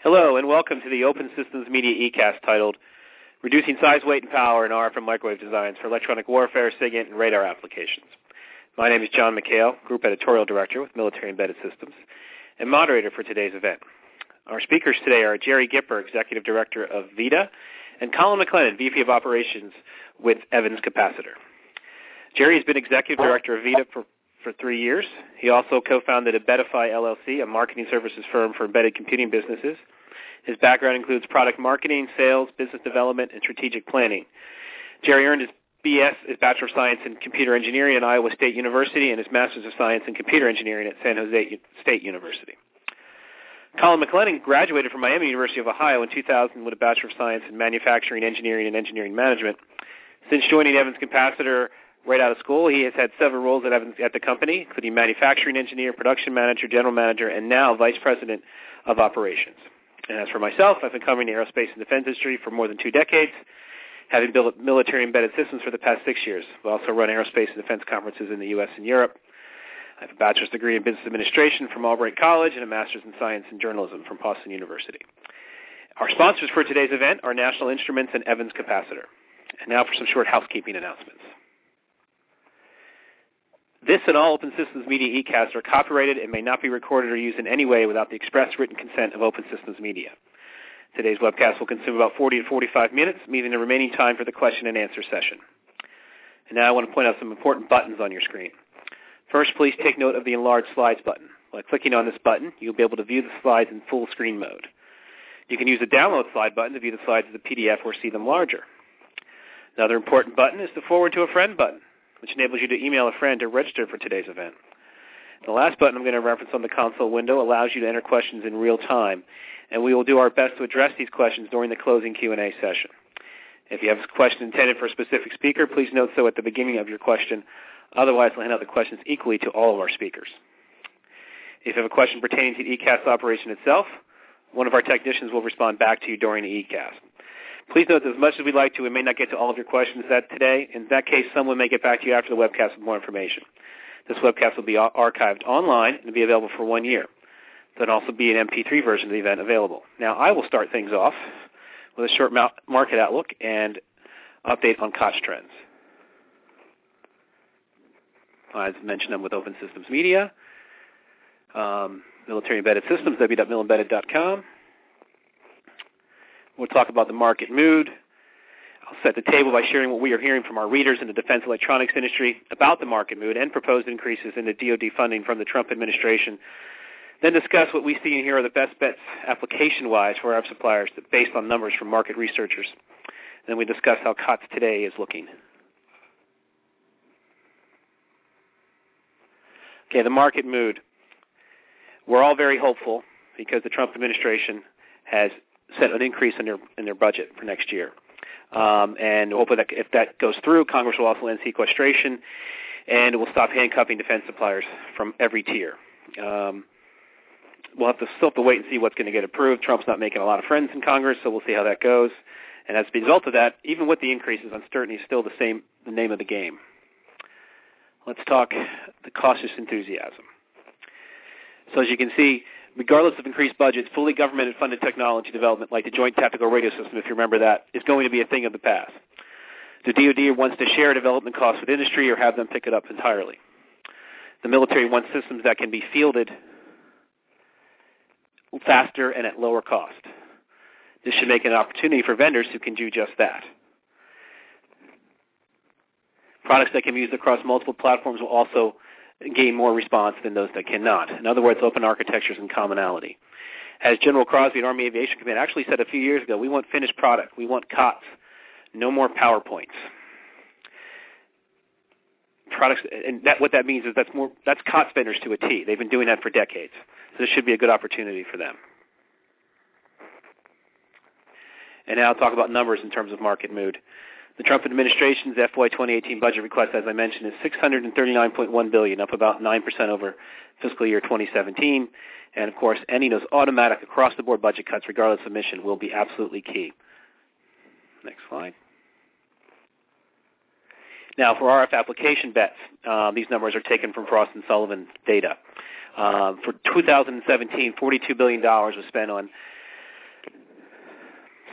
Hello, and welcome to the Open Systems Media eCast titled Reducing Size, Weight, and Power in RF and Microwave Designs for Electronic Warfare, SIGINT, and Radar Applications. My name is John McHale, Group Editorial Director with Military Embedded Systems, and moderator for today's event. Our speakers today are Jerry Gipper, Executive Director of VITA, and Colin McLennan, VP of Operations with Evans Capacitor. Jerry has been Executive Director of VITA for 3 years. He also co-founded Embeddify LLC, a marketing services firm for embedded computing businesses. His background includes product marketing, sales, business development, and strategic planning. Jerry earned his BS, his Bachelor of Science in Computer Engineering at Iowa State University, and his Master's of Science in Computer Engineering at San Jose State University. Colin McLennan graduated from Miami University of Ohio in 2000 with a Bachelor of Science in Manufacturing Engineering and Engineering Management. Since joining Evans Capacitor right out of school, he has had several roles at the company, including manufacturing engineer, production manager, general manager, and now vice president of operations. And as for myself, I've been covering the aerospace and defense industry for more than 2 decades, having built military embedded systems for the past 6 years. We also run aerospace and defense conferences in the U.S. and Europe. I have a bachelor's degree in business administration from Albright College and a master's in science and journalism from Boston University. Our sponsors for today's event are National Instruments and Evans Capacitor. And now for some short housekeeping announcements. This and all Open Systems Media eCasts are copyrighted and may not be recorded or used in any way without the express written consent of Open Systems Media. Today's webcast will consume about 40 to 45 minutes, leaving the remaining time for the question and answer session. And now I want to point out some important buttons on your screen. First, please take note of the Enlarge Slides button. By clicking on this button, you'll be able to view the slides in full screen mode. You can use the Download Slide button to view the slides as a PDF or see them larger. Another important button is the Forward to a Friend button, which enables you to email a friend to register for today's event. The last button I'm going to reference on the console window allows you to enter questions in real time, and we will do our best to address these questions during the closing Q&A session. If you have a question intended for a specific speaker, please note so at the beginning of your question. Otherwise, we'll hand out the questions equally to all of our speakers. If you have a question pertaining to the eCast operation itself, one of our technicians will respond back to you during the eCast. Please note that as much as we'd like to, we may not get to all of your questions today. In that case, someone may get back to you after the webcast with more information. This webcast will be archived online and be available for 1 year. There'll also be an MP3 version of the event available. Now, I will start things off with a short market outlook and update on COTS trends. As mentioned, I'm with Open Systems Media, Military Embedded Systems, www.milembedded.com. We'll talk about the market mood. I'll set the table by sharing what we are hearing from our readers in the defense electronics industry about the market mood and proposed increases in the DoD funding from the Trump administration. Then discuss what we see and hear are the best bets application-wise for our suppliers based on numbers from market researchers. Then we discuss how COTS today is looking. Okay, the market mood. We're all very hopeful because the Trump administration has set an increase in their budget for next year. And hopefully that if that goes through, Congress will also end sequestration, and it will stop handcuffing defense suppliers from every tier. We'll still have to wait and see what's going to get approved. Trump's not making a lot of friends in Congress, so we'll see how that goes. And as a result of that, even with the increases, uncertainty is still the name of the game. Let's talk the cautious enthusiasm. So as you can see, regardless of increased budgets, fully government-funded technology development, like the Joint Tactical Radio System, if you remember that, is going to be a thing of the past. The DoD wants to share development costs with industry or have them pick it up entirely. The military wants systems that can be fielded faster and at lower cost. This should make an opportunity for vendors who can do just that. Products that can be used across multiple platforms will also gain more response than those that cannot. In other words, open architectures and commonality. As General Crosby at Army Aviation Command actually said a few years ago, we want finished product. We want COTS. No more PowerPoints. Products, and what that means is that's COTS vendors to a T. They've been doing that for decades. So this should be a good opportunity for them. And now I'll talk about numbers in terms of market mood. The Trump administration's FY 2018 budget request, as I mentioned, is $639.1 billion, up about 9% over fiscal year 2017. And, of course, any of those automatic across-the-board budget cuts, regardless of mission, will be absolutely key. Next slide. Now, for RF application bets, these numbers are taken from Frost & Sullivan data. For 2017, $42 billion was spent on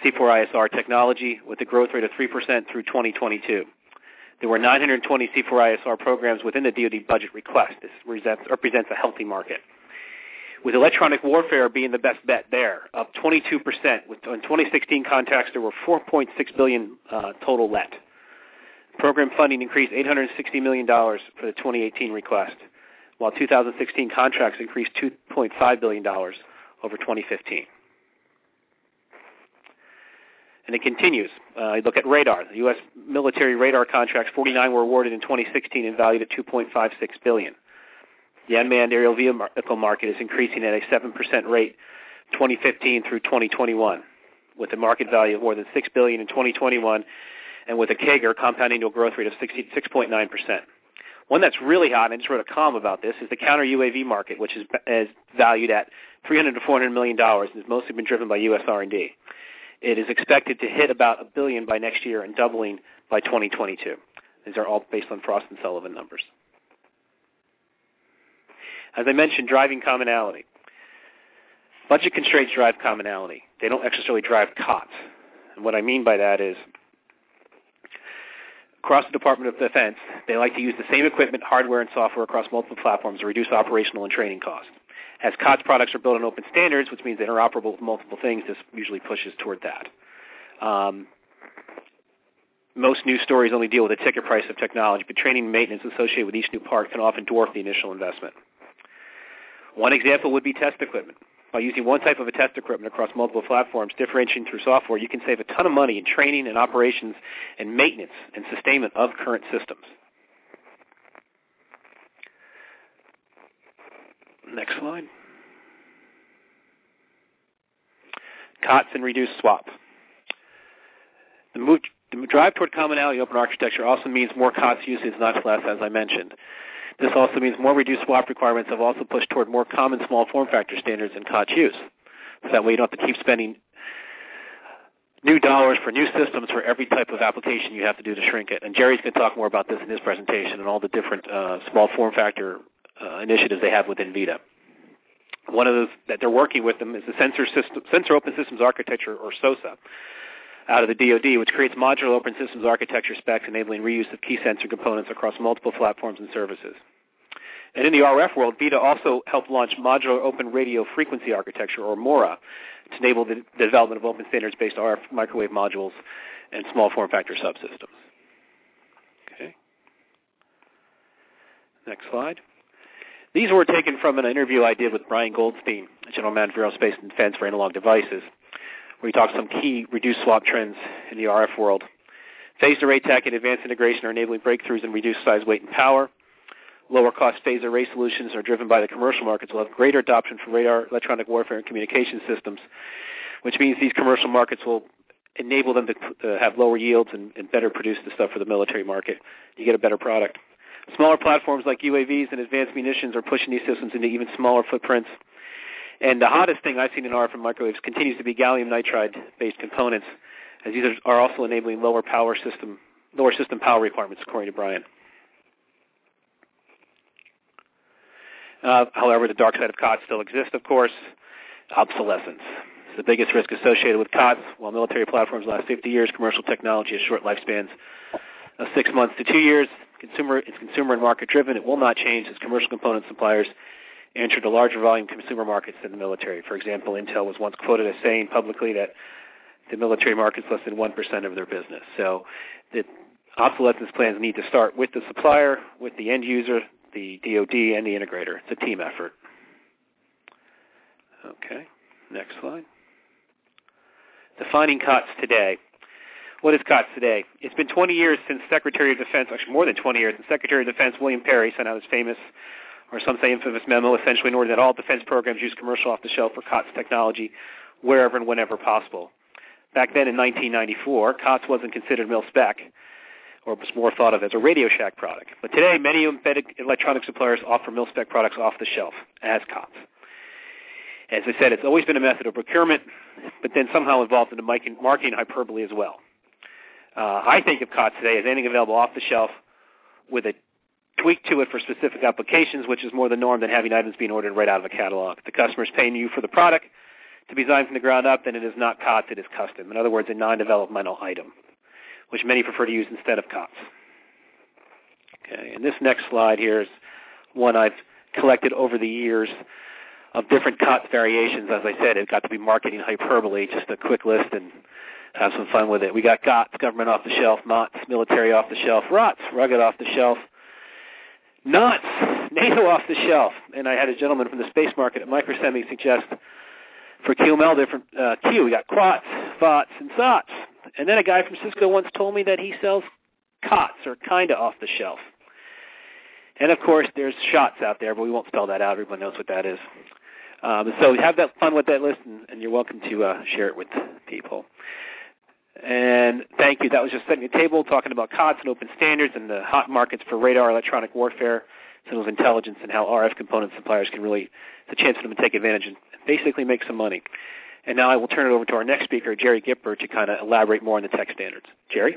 C4ISR technology with a growth rate of 3% through 2022. There were 920 C4ISR programs within the DoD budget request. This represents a healthy market, with electronic warfare being the best bet there, up 22%. In 2016 contracts, there were $4.6 billion total let. Program funding increased $860 million for the 2018 request, while 2016 contracts increased $2.5 billion over 2015. And it continues. You look at radar. The U.S. military radar contracts, 49 were awarded in 2016 and valued at $2.56 billion. The unmanned aerial vehicle market is increasing at a 7% rate 2015 through 2021, with a market value of more than $6 billion in 2021 and with a CAGR, compound annual growth rate, of 6.9%. One that's really hot, and I just wrote a column about this, is the counter-UAV market, which is valued at $300 to $400 million and has mostly been driven by U.S. R&D. It is expected to hit about $1 billion by next year and doubling by 2022. These are all based on Frost & Sullivan numbers. As I mentioned, driving commonality. Budget constraints drive commonality. They don't necessarily drive COTS. And what I mean by that is, across the Department of Defense, they like to use the same equipment, hardware, and software across multiple platforms to reduce operational and training costs. As COTS products are built on open standards, which means they're interoperable with multiple things, this usually pushes toward that. Most news stories only deal with the ticket price of technology, but training and maintenance associated with each new part can often dwarf the initial investment. One example would be test equipment. By using one type of a test equipment across multiple platforms, differentiating through software, you can save a ton of money in training and operations and maintenance and sustainment of current systems. Next slide. COTS and reduced swap. The drive toward commonality and open architecture also means more COTS usage, not less, as I mentioned. This also means more reduced swap requirements have also pushed toward more common small form factor standards and COTS use. So that way you don't have to keep spending new dollars for new systems for every type of application you have to do to shrink it. And Jerry's going to talk more about this in his presentation and all the different small form factor initiatives they have within VITA. One of those that they're working with them is the Sensor Open Systems Architecture, or SOSA, out of the DoD, which creates modular open systems architecture specs enabling reuse of key sensor components across multiple platforms and services. And in the RF world, VITA also helped launch Modular Open Radio Frequency Architecture, or MORA, to enable the development of open standards-based RF microwave modules and small form factor subsystems. Okay. Next slide. These were taken from an interview I did with Brian Goldstein, General Manager of Aerospace and Defense for Analog Devices, where he talks some key reduced swap trends in the RF world. Phased array tech and advanced integration are enabling breakthroughs in reduced size, weight, and power. Lower cost phased array solutions are driven by the commercial markets will have greater adoption for radar, electronic warfare, and communication systems, which means these commercial markets will enable them to have lower yields and better produce the stuff for the military market. You get a better product. Smaller platforms like UAVs and advanced munitions are pushing these systems into even smaller footprints. And the hottest thing I've seen in RF and microwaves continues to be gallium nitride-based components, as these are also enabling lower system power requirements, according to Brian. However, the dark side of COTS still exists, of course. Obsolescence. It's the biggest risk associated with COTS. While military platforms last 50 years, commercial technology has short lifespans of 6 months to 2 years. It's consumer and market-driven. It will not change as commercial component suppliers enter the larger volume consumer markets than the military. For example, Intel was once quoted as saying publicly that the military market is less than 1% of their business. So the obsolescence plans need to start with the supplier, with the end user, the DoD, and the integrator. It's a team effort. Okay, next slide. Defining COTS today. What is COTS today? It's been 20 years since Secretary of Defense, actually more than 20 years, since Secretary of Defense William Perry sent out his famous, or some say infamous memo, essentially in order that all defense programs use commercial off-the-shelf or COTS technology wherever and whenever possible. Back then in 1994, COTS wasn't considered mil-spec, or was more thought of as a Radio Shack product. But today, many embedded electronic suppliers offer mil-spec products off the shelf as COTS. As I said, it's always been a method of procurement, but then somehow evolved into marketing hyperbole as well. I think of COTS today as anything available off the shelf with a tweak to it for specific applications, which is more the norm than having items being ordered right out of a catalog. The customer's paying you for the product. to be designed from the ground up, then it is not COTS, it is custom. In other words, a non-developmental item, which many prefer to use instead of COTS. Okay, and this next slide here is one I've collected over the years of different COTS variations. As I said, it got to be marketing hyperbole, just a quick list and have some fun with it. We got GOTS, government off the shelf, MOTS, military off the shelf, ROTS, rugged off the shelf, NOTS, NATO off the shelf. And I had a gentleman from the space market at Microsemi suggest for QML different Q. We got QUATS, VOTS, and SOTS. And then a guy from Cisco once told me that he sells COTS, or kinda off the shelf. And of course, there's SHOTS out there, but we won't spell that out. Everyone knows what that is. So have that fun with that list, and you're welcome to share it with people. And thank you. That was just setting the table, talking about COTS and open standards and the hot markets for radar, electronic warfare, signals intelligence, and how RF component suppliers can really, it's a chance for them to take advantage and basically make some money. And now I will turn it over to our next speaker, Jerry Gipper, to kind of elaborate more on the tech standards. Jerry?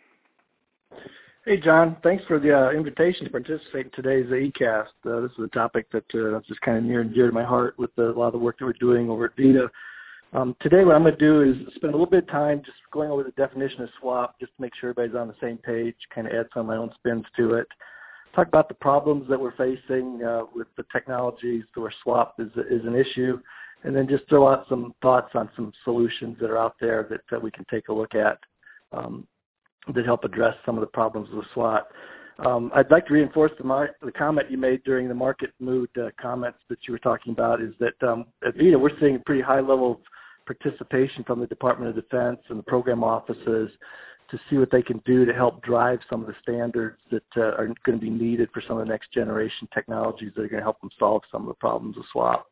Hey, John. Thanks for the invitation to participate in today's ECAST. This is a topic that is just kind of near and dear to my heart with a lot of the work that we're doing over at VITA. Today what I'm going to do is spend a little bit of time just going over the definition of SWaP, just to make sure everybody's on the same page, kind of add some of my own spins to it. Talk about the problems that we're facing with the technologies where SWaP is an issue, and then just throw out some thoughts on some solutions that are out there that we can take a look at that help address some of the problems with SWaP. I'd like to reinforce the comment you made during the market mood comments that you were talking about, is that at VITA we're seeing a pretty high level of participation from the Department of Defense and the program offices to see what they can do to help drive some of the standards that are going to be needed for some of the next generation technologies that are going to help them solve some of the problems of SWaP.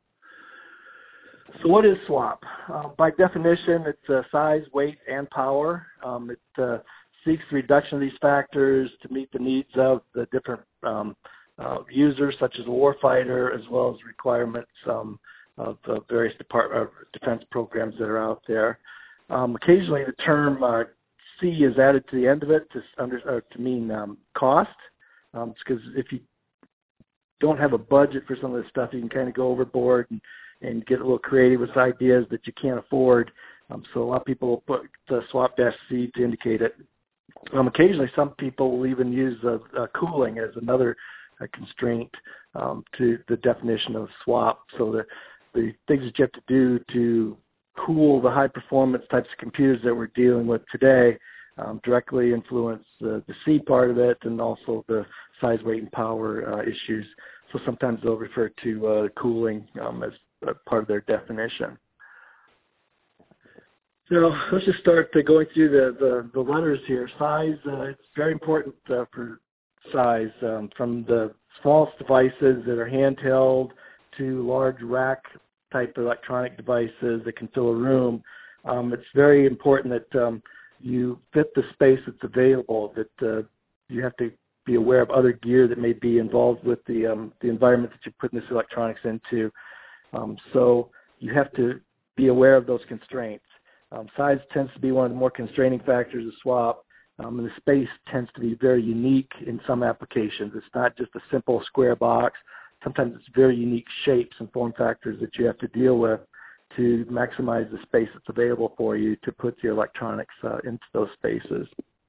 So what is SWaP? By definition, it's size, weight, and power. It seeks the reduction of these factors to meet the needs of the different users, such as a warfighter, as well as requirements of various defense programs that are out there. Occasionally, the term C is added to the end of it to mean cost, because if you don't have a budget for some of this stuff, you can kind of go overboard and get a little creative with ideas that you can't afford. So a lot of people will put the SWaP-C to indicate it. Occasionally, some people will even use cooling as another constraint to the definition of SWaP. So the things that you have to do to cool the high-performance types of computers that we're dealing with today directly influence the C part of it, and also the size, weight, and power issues. So sometimes they'll refer to cooling as part of their definition. So let's just start going through the letters here. Size, it's very important for size, from the smallest devices that are handheld to large rack type electronic devices that can fill a room. It's very important that you fit the space that's available, that you have to be aware of other gear that may be involved with the environment that you're putting this electronics into. So you have to be aware of those constraints. Size tends to be one of the more constraining factors of SWaP, and the space tends to be very unique in some applications. It's not just a simple square box. Sometimes it's very unique shapes and form factors that you have to deal with to maximize the space that's available for you to put your electronics into those spaces.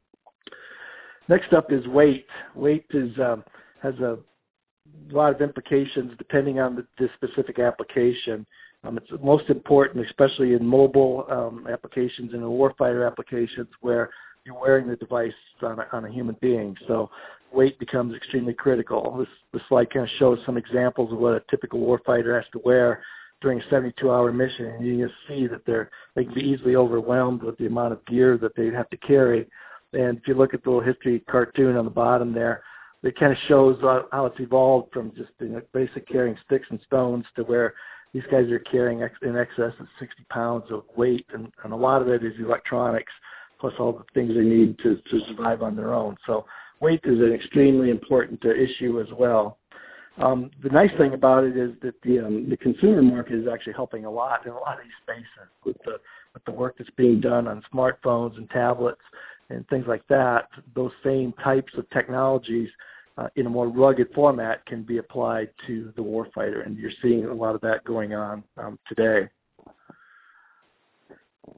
Next up is weight. Weight has a lot of implications depending on the specific application. It's most important, especially in mobile applications and in warfighter applications where you're wearing the device on a human being. So weight becomes extremely critical. This slide kind of shows some examples of what a typical warfighter has to wear during a 72-hour mission, and you can see that they can be easily overwhelmed with the amount of gear that they have to carry. And if you look at the little history cartoon on the bottom there, it kind of shows how it's evolved from just basic carrying sticks and stones to where these guys are carrying in excess of 60 pounds of weight, and a lot of it is electronics, plus all the things they need to survive on their own. So weight is an extremely important issue as well. The nice thing about it is that the consumer market is actually helping a lot in a lot of these spaces with the work that's being done on smartphones and tablets and things like that. Those same types of technologies in a more rugged format can be applied to the warfighter, and you're seeing a lot of that going on today.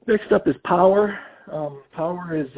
Next up is power. Power is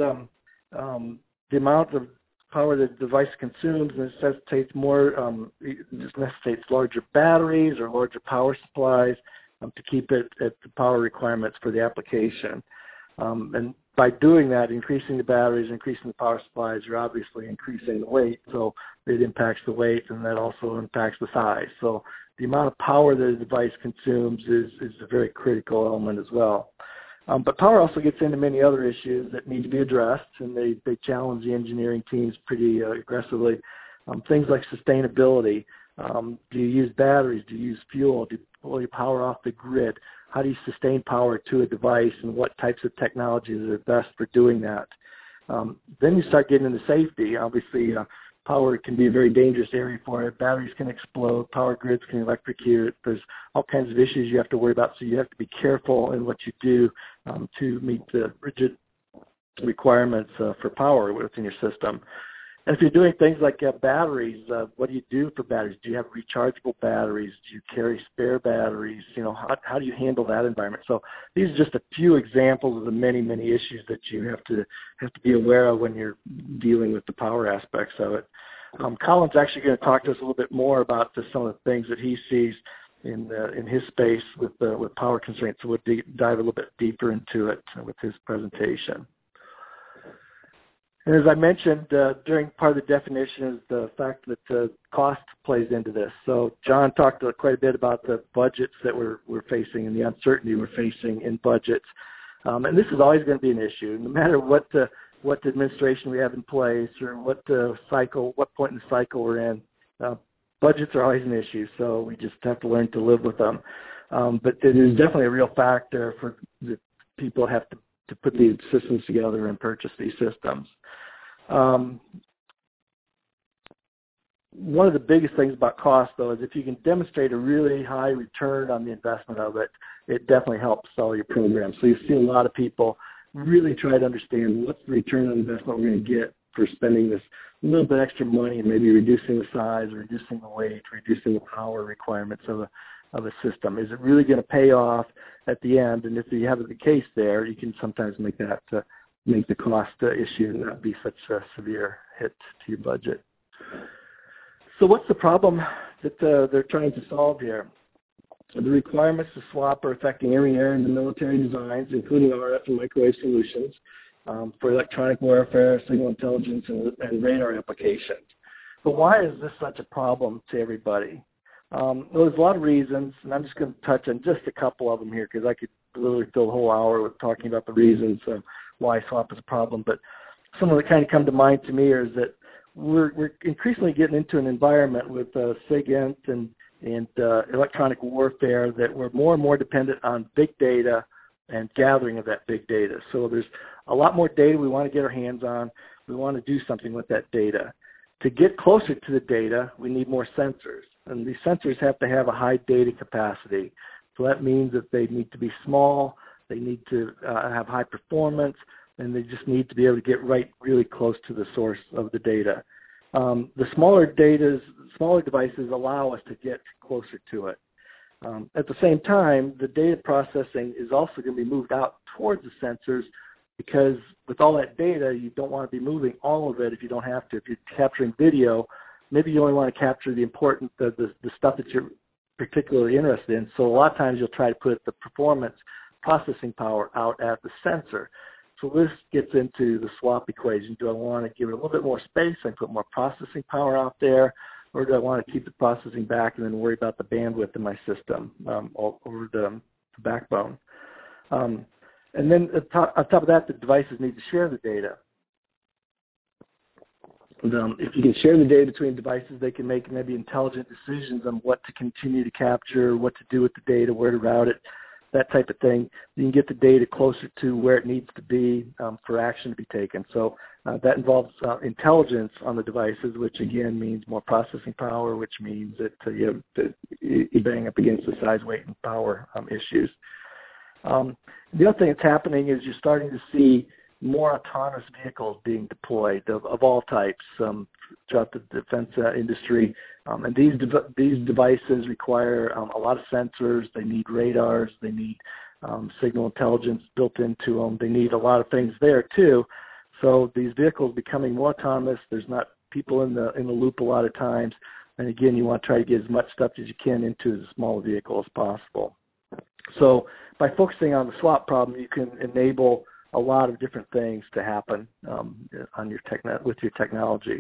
the amount of power the device consumes necessitates necessitates larger batteries or larger power supplies to keep it at the power requirements for the application. And by doing that, increasing the batteries, increasing the power supplies, you're obviously increasing the weight, so it impacts the weight, and that also impacts the size. So the amount of power that a device consumes is a very critical element as well. But power also gets into many other issues that need to be addressed, and they challenge the engineering teams pretty aggressively. Things like sustainability. Do you use batteries? Do you use fuel? Do you pull your power off the grid? How do you sustain power to a device, and what types of technologies are best for doing that? Then you start getting into safety. Obviously, power can be a very dangerous area for it. Batteries can explode. Power grids can electrocute. There's all kinds of issues you have to worry about, so you have to be careful in what you do to meet the rigid requirements for power within your system. And if you're doing things like batteries, what do you do for batteries? Do you have rechargeable batteries? Do you carry spare batteries? How do you handle that environment? So these are just a few examples of the many, many issues that you have to be aware of when you're dealing with the power aspects of it. Colin's actually going to talk to us a little bit more about some of the things that he sees in his space with power constraints. So we'll dive a little bit deeper into it with his presentation. And as I mentioned during part of the definition is the fact that cost plays into this. So John talked quite a bit about the budgets that we're facing and the uncertainty we're facing in budgets. And this is always going to be an issue, no matter what administration we have in place or what point in the cycle we're in. Budgets are always an issue, so we just have to learn to live with them. But it is definitely a real factor for the people have to put these systems together and purchase these systems. One of the biggest things about cost, though, is if you can demonstrate a really high return on the investment of it, it definitely helps sell your program. So you see a lot of people really try to understand what's the return on investment we're going to get for spending this little bit extra money and maybe reducing the size, or reducing the weight, reducing the power requirements of a system. Is it really going to pay off at the end? And if you have the case there, you can sometimes make that make the cost issue not be such a severe hit to your budget. So what's the problem that they're trying to solve here? The requirements to swap are affecting every area in the military designs, including RF and microwave solutions for electronic warfare, signal intelligence, and radar applications. But why is this such a problem to everybody? Well, there's a lot of reasons, and I'm just going to touch on just a couple of them here because I could literally fill a whole hour with talking about the reasons why swap is a problem. But some of the kind of come to mind to me is that we're increasingly getting into an environment with SIGINT and electronic warfare that we're more and more dependent on big data and gathering of that big data. So there's a lot more data we want to get our hands on. We want to do something with that data. To get closer to the data, we need more sensors. And these sensors have to have a high data capacity. So that means that they need to be small, they need to have high performance, and they just need to be able to get really close to the source of the data. The smaller devices allow us to get closer to it. At the same time, the data processing is also going to be moved out towards the sensors because with all that data, you don't want to be moving all of it if you don't have to. If you're capturing video, maybe you only want to capture the important, the stuff that you're particularly interested in. So a lot of times you'll try to put the performance processing power out at the sensor. So this gets into the swap equation. Do I want to give it a little bit more space and put more processing power out there, or do I want to keep the processing back and then worry about the bandwidth in my system over the backbone? And then on top of that, the devices need to share the data. If you can share the data between devices, they can make maybe intelligent decisions on what to continue to capture, what to do with the data, where to route it, that type of thing. You can get the data closer to where it needs to be for action to be taken. So that involves intelligence on the devices, which again means more processing power, which means that you bang up against the size, weight, and power issues. The other thing that's happening is you're starting to see more autonomous vehicles being deployed of all types throughout the defense industry. And these devices require a lot of sensors. They need radars. They need signal intelligence built into them. They need a lot of things there too. So these vehicles becoming more autonomous. There's not people in the loop a lot of times. And again, you want to try to get as much stuff as you can into as small a vehicle as possible. So by focusing on the swap problem, you can enable a lot of different things to happen on your with your technology.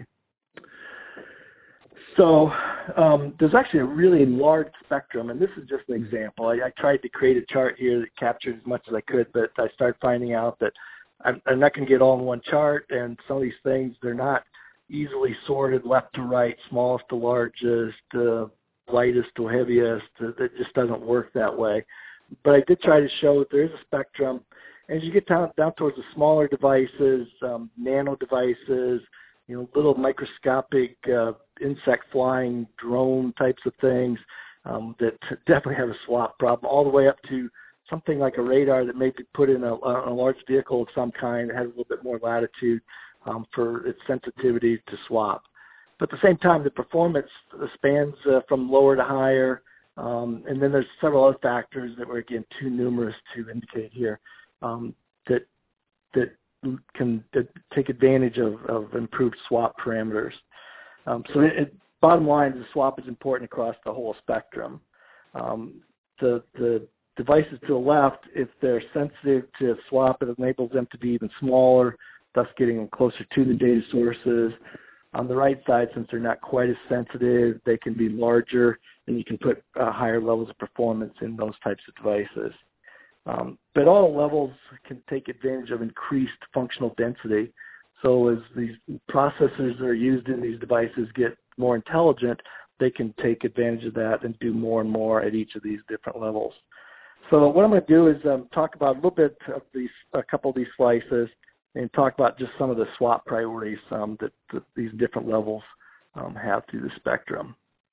So there's actually a really large spectrum, and this is just an example. I tried to create a chart here that captured as much as I could, but I started finding out that I'm not going to get all in one chart, and some of these things, they're not easily sorted left to right, smallest to largest, lightest to heaviest. It just doesn't work that way. But I did try to show that there is a spectrum. As you get down towards the smaller devices, nano devices, little microscopic insect flying drone types of things that definitely have a swap problem, all the way up to something like a radar that may be put in a large vehicle of some kind that has a little bit more latitude for its sensitivity to swap. But at the same time, the performance spans from lower to higher, and then there's several other factors that were, again, too numerous to indicate here that can take advantage of improved swap parameters. So bottom line, the swap is important across the whole spectrum. The devices to the left, if they're sensitive to swap, it enables them to be even smaller, thus getting them closer to the data sources. On the right side, since they're not quite as sensitive, they can be larger, and you can put higher levels of performance in those types of devices. But all levels can take advantage of increased functional density. So as these processors that are used in these devices get more intelligent, they can take advantage of that and do more and more at each of these different levels. So what I'm going to do is talk about a little bit of a couple of these slices, and talk about just some of the swap priorities that these different levels have through the spectrum.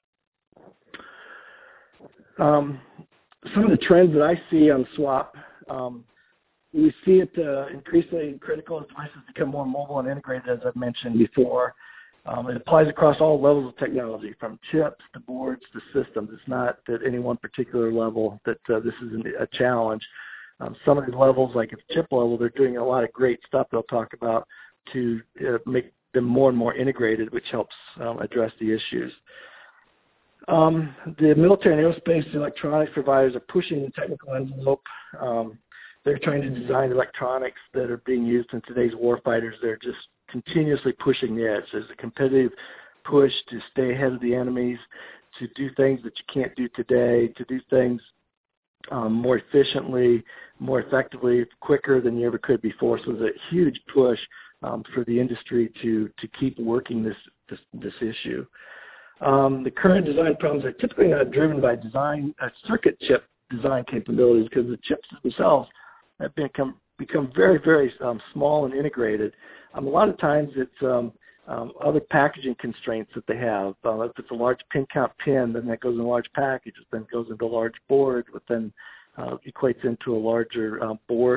Some of the trends that I see on swap, we see it increasingly critical as devices become more mobile and integrated, as I've mentioned before. It applies across all levels of technology, from chips to boards to systems. It's not at any one particular level that this is a challenge. Some of these levels, like at the chip level, they're doing a lot of great stuff they'll talk about to make them more and more integrated, which helps address the issues. The military and aerospace electronics providers are pushing the technical envelope. They're trying to design electronics that are being used in today's warfighters. They're just continuously pushing the edge. There's a competitive push to stay ahead of the enemies, to do things that you can't do today, to do things more efficiently, more effectively, quicker than you ever could before. So there's a huge push for the industry to keep working this issue. The current design problems are typically not driven by circuit chip design capabilities, because the chips themselves have become very, very small and integrated. A lot of times it's other packaging constraints that they have. If it's a large pin count pin, then that goes in a large package, then goes into a large board, which then equates into a larger board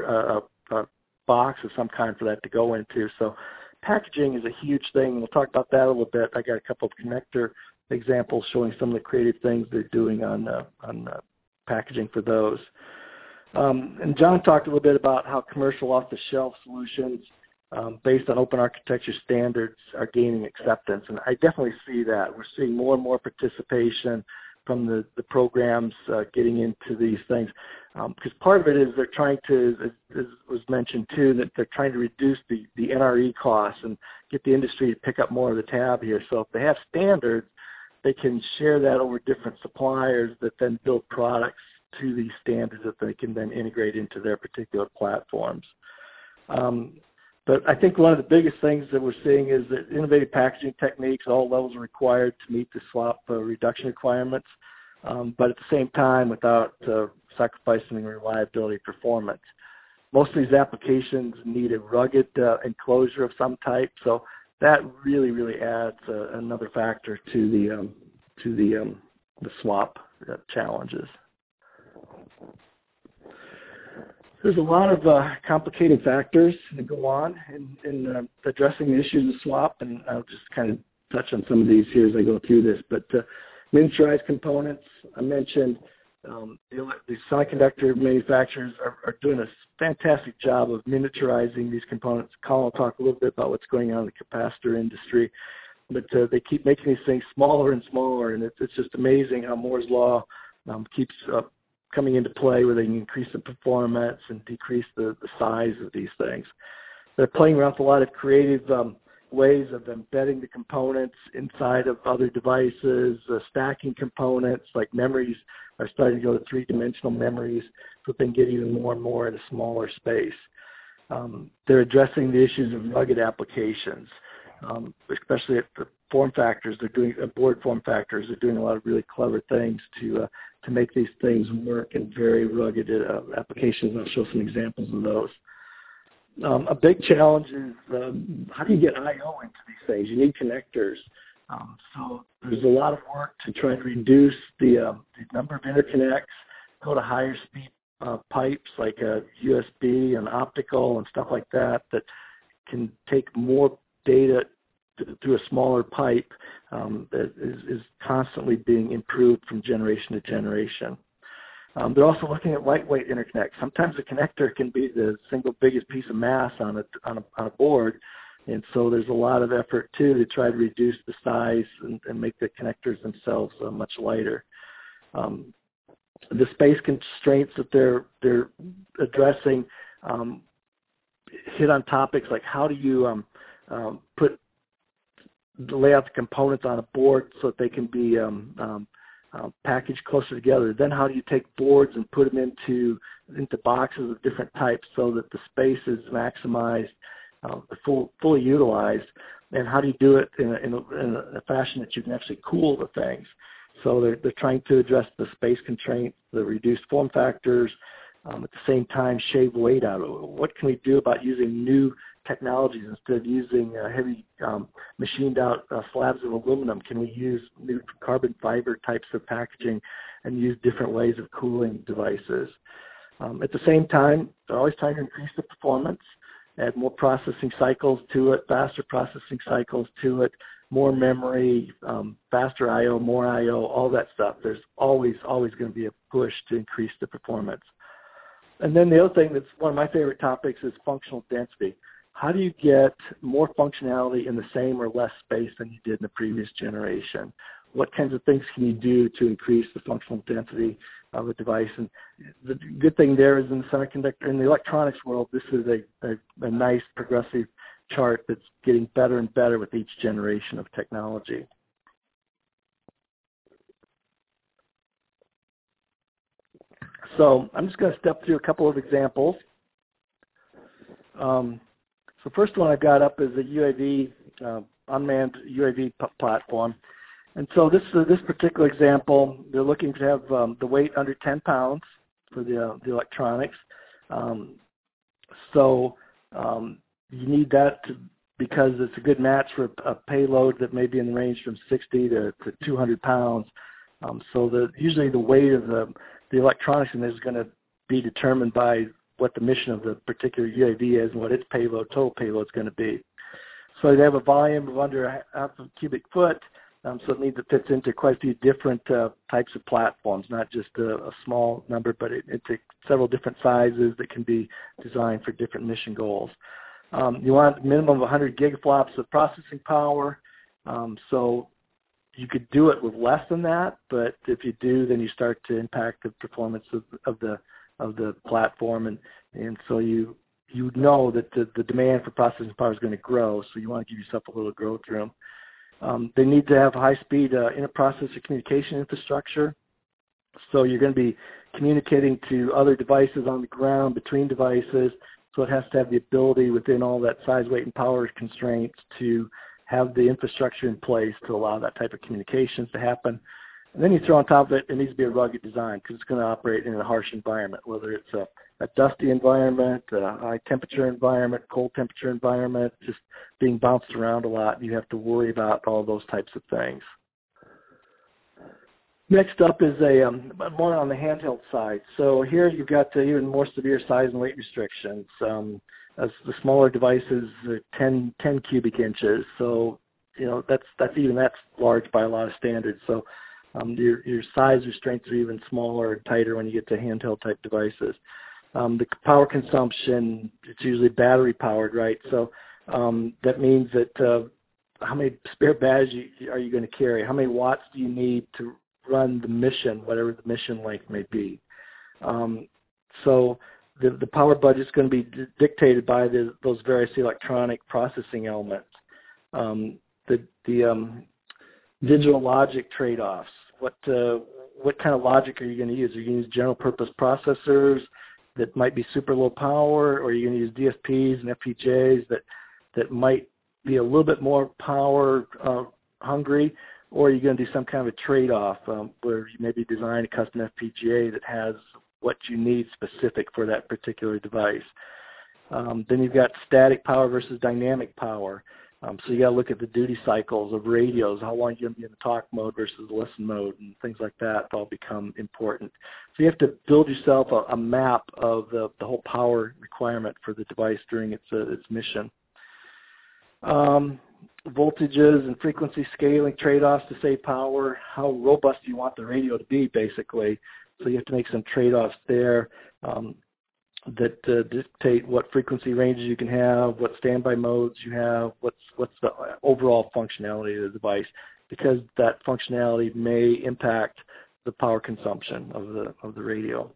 box of some kind for that to go into. So packaging is a huge thing. We'll talk about that a little bit. I got a couple of connector examples showing some of the creative things they're doing on packaging for those. And John talked a little bit about how commercial off-the-shelf solutions based on open architecture standards are gaining acceptance, and I definitely see that. We're seeing more and more participation from the programs getting into these things, because part of it is they're trying to, as was mentioned too, that they're trying to reduce the NRE costs and get the industry to pick up more of the tab here. So if they have standards, they can share that over different suppliers that then build products to these standards that they can then integrate into their particular platforms. But I think one of the biggest things that we're seeing is that innovative packaging techniques, all levels are required to meet the swap reduction requirements, but at the same time without sacrificing reliability performance. Most of these applications need a rugged enclosure of some type, so that really, really adds another factor to the swap challenges. There's a lot of complicated factors that go on in addressing the issues of swap, and I'll just kind of touch on some of these here as I go through this. But miniaturized components, I mentioned The semiconductor manufacturers are doing a fantastic job of miniaturizing these components. Colin will talk a little bit about what's going on in the capacitor industry, but they keep making these things smaller and smaller, and it's just amazing how Moore's Law keeps coming into play, where they can increase the performance and decrease the size of these things. They're playing around with a lot of creative ways of embedding the components inside of other devices, stacking components, like memories are starting to go to three-dimensional memories, so they can get even more and more in a smaller space. They're addressing the issues of rugged applications, especially at the form factors. They're doing board form factors. They're doing a lot of really clever things to make these things work in very rugged applications. I'll show some examples of those. A big challenge is how do you get I/O into these things? You need connectors. So there's a lot of work to try to reduce the number of interconnects, go to higher speed pipes like USB and optical and stuff like that can take more data through a smaller pipe that is constantly being improved from generation to generation. They're also looking at lightweight interconnects. Sometimes a connector can be the single biggest piece of mass on a board, and so there's a lot of effort too to try to reduce the size and make the connectors themselves much lighter. The space constraints that they're addressing hit on topics like how do you lay out the components on a board so that they can be packaged closer together. Then how do you take boards and put them into boxes of different types so that the space is maximized, fully utilized, and how do you do it in a fashion that you can actually cool the things? So they're trying to address the space constraints, the reduced form factors, at the same time shave weight out of it. What can we do about using new technologies instead of using heavy machined out slabs of aluminum? Can we use new carbon fiber types of packaging and use different ways of cooling devices? At the same time, they're always trying to increase the performance, add more processing cycles to it, faster processing cycles to it, more memory, faster I/O, more I/O, all that stuff. There's always going to be a push to increase the performance. And then the other thing that's one of my favorite topics is functional density. How do you get more functionality in the same or less space than you did in the previous generation? What kinds of things can you do to increase the functional density of a device? And the good thing there is in the electronics world, this is a nice progressive chart that's getting better and better with each generation of technology. So I'm just going to step through a couple of examples. So first one I've got up is a UAV, unmanned UAV platform. And so this particular example, they're looking to have the weight under 10 pounds for the electronics. You need that because it's a good match for a payload that may be in the range from 60 to 200 pounds. Usually the weight of the electronics in this is going to be determined by what the mission of the particular UAV is and what its total payload is going to be. So they have a volume of under half a cubic foot, so it means it fits into quite a few different types of platforms, not just a small number, but into several different sizes that can be designed for different mission goals. You want a minimum of 100 gigaflops of processing power, so you could do it with less than that, but if you do, then you start to impact the performance of the platform, and so you know that the demand for processing power is going to grow, so you want to give yourself a little growth room. They need to have high-speed interprocessor communication infrastructure, so you're going to be communicating to other devices on the ground, between devices, so it has to have the ability within all that size, weight, and power constraints to have the infrastructure in place to allow that type of communications to happen. And then you throw on top of it, it needs to be a rugged design because it's going to operate in a harsh environment, whether it's a dusty environment, a high-temperature environment, cold temperature environment, just being bounced around a lot. You have to worry about all those types of things. Next up is more on the handheld side. So here you've got even more severe size and weight restrictions. As the smaller devices are 10 cubic inches. So, that's large by a lot of standards. So Your size restraints are even smaller and tighter when you get to handheld type devices. The power consumption, it's usually battery powered, right? So that means that how many spare batteries are you going to carry? How many watts do you need to run the mission, whatever the mission length may be? So the power budget is going to be dictated by those various electronic processing elements. The digital logic trade-offs. What kind of logic are you going to use? Are you going to use general purpose processors that might be super low power, or are you going to use DSPs and FPGAs that might be a little bit more power hungry, or are you going to do some kind of a trade-off where you maybe design a custom FPGA that has what you need specific for that particular device? Then you've got static power versus dynamic power. So you got to look at the duty cycles of radios, how long you're going to be in the talk mode versus the listen mode, and things like that all become important. So you have to build yourself a map of the whole power requirement for the device during its mission. Voltages and frequency scaling trade-offs to save power. How robust do you want the radio to be, basically? So you have to make some trade-offs there that dictate what frequency ranges you can have, what standby modes you have, what's the overall functionality of the device, because that functionality may impact the power consumption of the radio.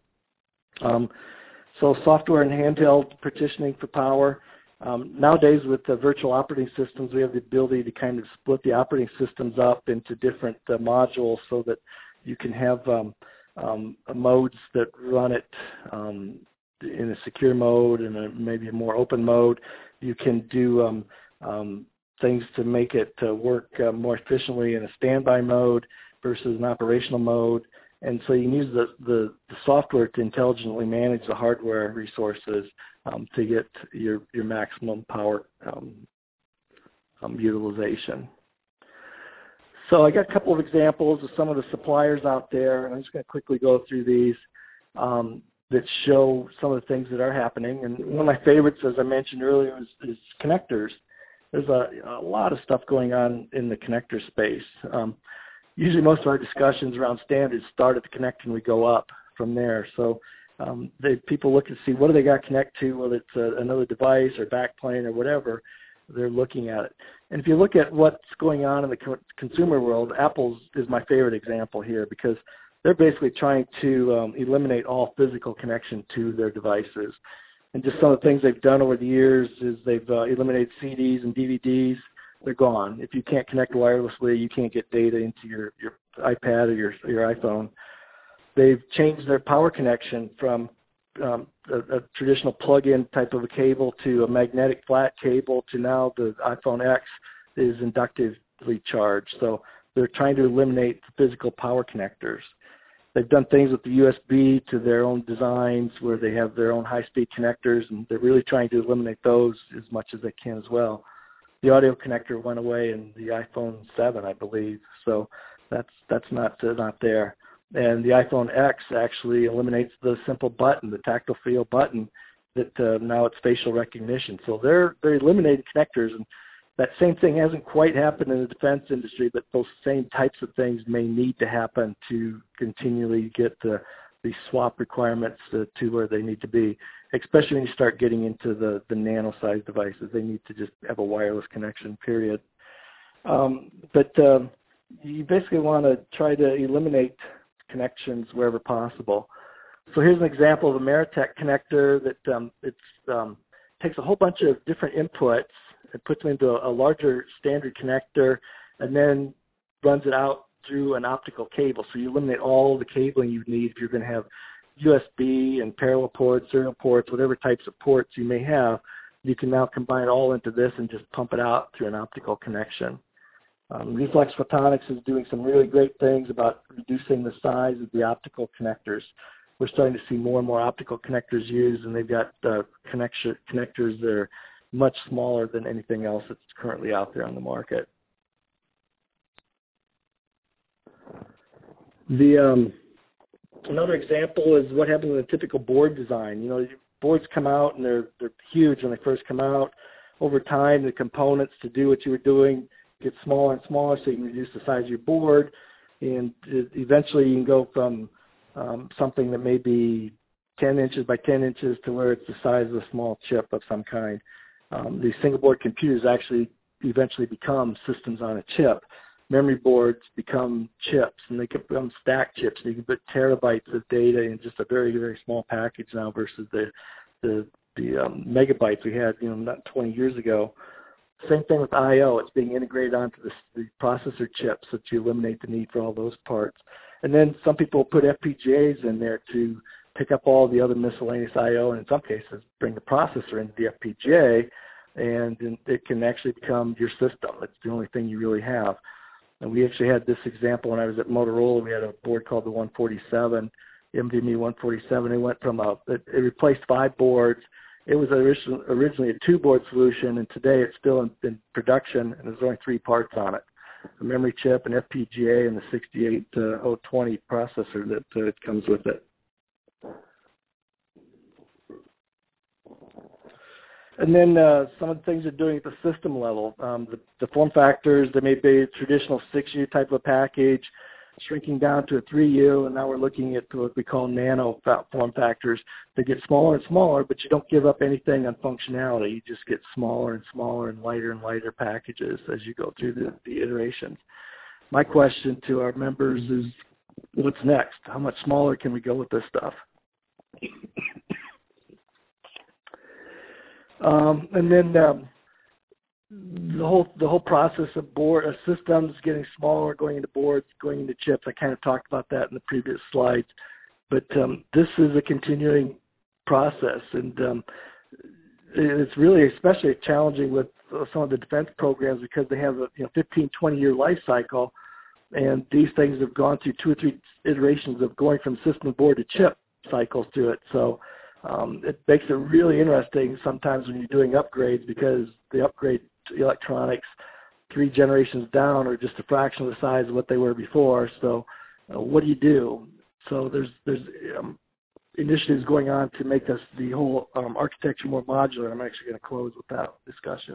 So software and handheld partitioning for power. Nowadays with the virtual operating systems, we have the ability to kind of split the operating systems up into different modules so that you can have modes that run it in a secure mode and maybe a more open mode. You can do things to make it work more efficiently in a standby mode versus an operational mode. And so you can use the software to intelligently manage the hardware resources to get your maximum power utilization. So I got a couple of examples of some of the suppliers out there, and I'm just going to quickly go through these that show some of the things that are happening. And one of my favorites, as I mentioned earlier, is connectors. There's a lot of stuff going on in the connector space. Usually most of our discussions around standards start at the connector and we go up from there. So people look and see what do they got to connect to, whether it's another device or backplane or whatever, they're looking at it. And if you look at what's going on in the consumer world, Apple's is my favorite example here because they're basically trying to eliminate all physical connection to their devices. And just some of the things they've done over the years is they've eliminated CDs and DVDs. They're gone. If you can't connect wirelessly, you can't get data into your iPad or your iPhone. They've changed their power connection from a traditional plug-in type of a cable to a magnetic flat cable to now the iPhone X is inductively charged. So they're trying to eliminate the physical power connectors. They've done things with the USB to their own designs where they have their own high-speed connectors, and they're really trying to eliminate those as much as they can as well. The audio connector went away in the iPhone 7, I believe, so that's not there. And the iPhone X actually eliminates the simple button, the tactile feel button, that now it's facial recognition. So they're eliminating connectors, and that same thing hasn't quite happened in the defense industry, but those same types of things may need to happen to continually get the swap requirements to where they need to be, especially when you start getting into the nano-sized devices. They need to just have a wireless connection, period. But you basically want to try to eliminate connections wherever possible. So here's an example of a Meritech connector that takes a whole bunch of different inputs and puts them into a larger standard connector and then runs it out through an optical cable. So you eliminate all the cabling you need if you're going to have USB and parallel ports, serial ports, whatever types of ports you may have. You can now combine it all into this and just pump it out through an optical connection. Reflex Photonics is doing some really great things about reducing the size of the optical connectors. We're starting to see more and more optical connectors used, and they've got connectors that are much smaller than anything else that's currently out there on the market. Another example is what happens in a typical board design. You know, boards come out and they're huge when they first come out. Over time, the components to do what you were doing get smaller and smaller, so you can reduce the size of your board. And eventually you can go from something that may be 10 inches by 10 inches to where it's the size of a small chip of some kind. These single board computers actually eventually become systems on a chip. Memory boards become chips, and they can become stacked chips. And you can put terabytes of data in just a very, very small package now versus the megabytes we had, not 20 years ago. Same thing with I/O. It's being integrated onto the processor chips so that you eliminate the need for all those parts. And then some people put FPGAs in there to pick up all the other miscellaneous I/O, and in some cases bring the processor into the FPGA, and it can actually become your system. It's the only thing you really have. And we actually had this example when I was at Motorola. We had a board called the 147, NVMe 147. It went from it replaced 5 boards. It was originally a 2-board solution, and today it's still in production, and there's only 3 parts on it: a memory chip, an FPGA, and the 68020 processor that comes with it. And then some of the things they're doing at the system level, the form factors, they may be a traditional 6U type of package, shrinking down to a 3U, and now we're looking at what we call nano form factors. They get smaller and smaller, but you don't give up anything on functionality. You just get smaller and smaller and lighter packages as you go through the iterations. My question to our members is, what's next? How much smaller can we go with this stuff? And then the whole process of systems getting smaller, going into boards, going into chips. I kind of talked about that in the previous slides, but this is a continuing process, and it's really especially challenging with some of the defense programs because they have a 15, 20-year life cycle, and these things have gone through 2 or 3 iterations of going from system board to chip cycles to it. So it makes it really interesting sometimes when you're doing upgrades, because the upgrade electronics 3 generations down are just a fraction of the size of what they were before. So what do you do? So there's initiatives going on to make the whole architecture more modular. I'm actually going to close with that discussion.